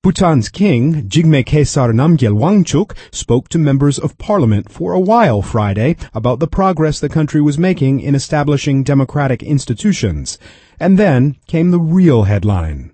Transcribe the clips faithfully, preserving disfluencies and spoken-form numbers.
Bhutan's king, Jigme Khesar Namgyel Wangchuk, spoke to members of parliament for a while Friday about the progress the country was making in establishing democratic institutions. And then came the real headline.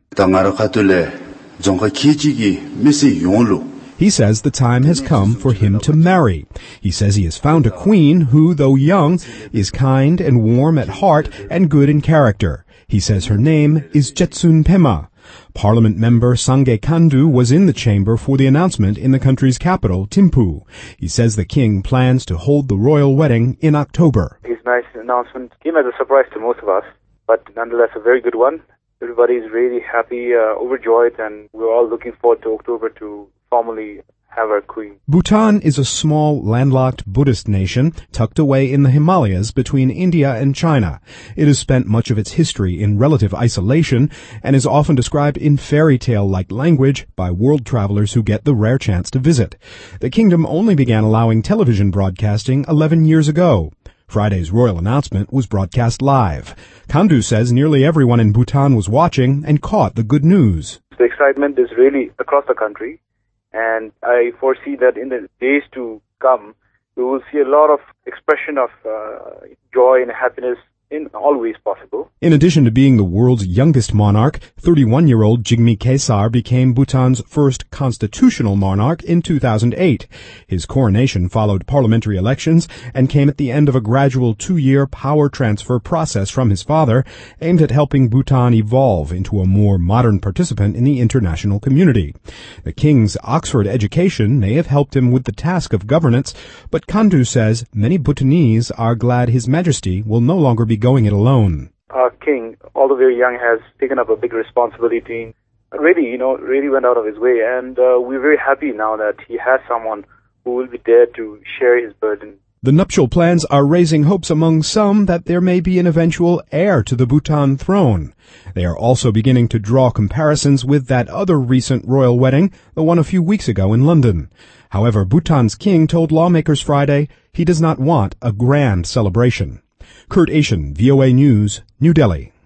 He says the time has come for him to marry. He says he has found a queen who, though young, is kind and warm at heart and good in character. He says her name is Jetsun Pema. Parliament member Sangye Khandu was in the chamber for the announcement in the country's capital, Thimphu. He says the king plans to hold the royal wedding in October. His nice announcement came as a surprise to most of us, but nonetheless a very good one. Everybody is really happy, uh, overjoyed, and we're all looking forward to October to formally have our queen. Bhutan is a small, landlocked Buddhist nation tucked away in the Himalayas between India and China. It has spent much of its history in relative isolation and is often described in fairy tale-like language by world travelers who get the rare chance to visit. The kingdom only began allowing television broadcasting eleven years ago. Friday's royal announcement was broadcast live. Khandu says nearly everyone in Bhutan was watching and caught the good news. The excitement is really across the country. And I foresee that in the days to come, we will see a lot of expression of uh, joy and happiness in all ways possible. In addition to being the world's youngest monarch, thirty-one-year-old Jigme Khesar became Bhutan's first constitutional monarch in two thousand eight. His coronation followed parliamentary elections and came at the end of a gradual two-year power transfer process from his father, aimed at helping Bhutan evolve into a more modern participant in the international community. The king's Oxford education may have helped him with the task of governance, but Khandu says many Bhutanese are glad His Majesty will no longer be going it alone. Our king, although very young, has taken up a big responsibility. Really, you know, really went out of his way, and uh, we're very happy now that he has someone who will be there to share his burden. The nuptial plans are raising hopes among some that there may be an eventual heir to the Bhutan throne. They are also beginning to draw comparisons with that other recent royal wedding, the one a few weeks ago in London. However, Bhutan's king told lawmakers Friday he does not want a grand celebration. Kurt Ashen, V O A News, New Delhi.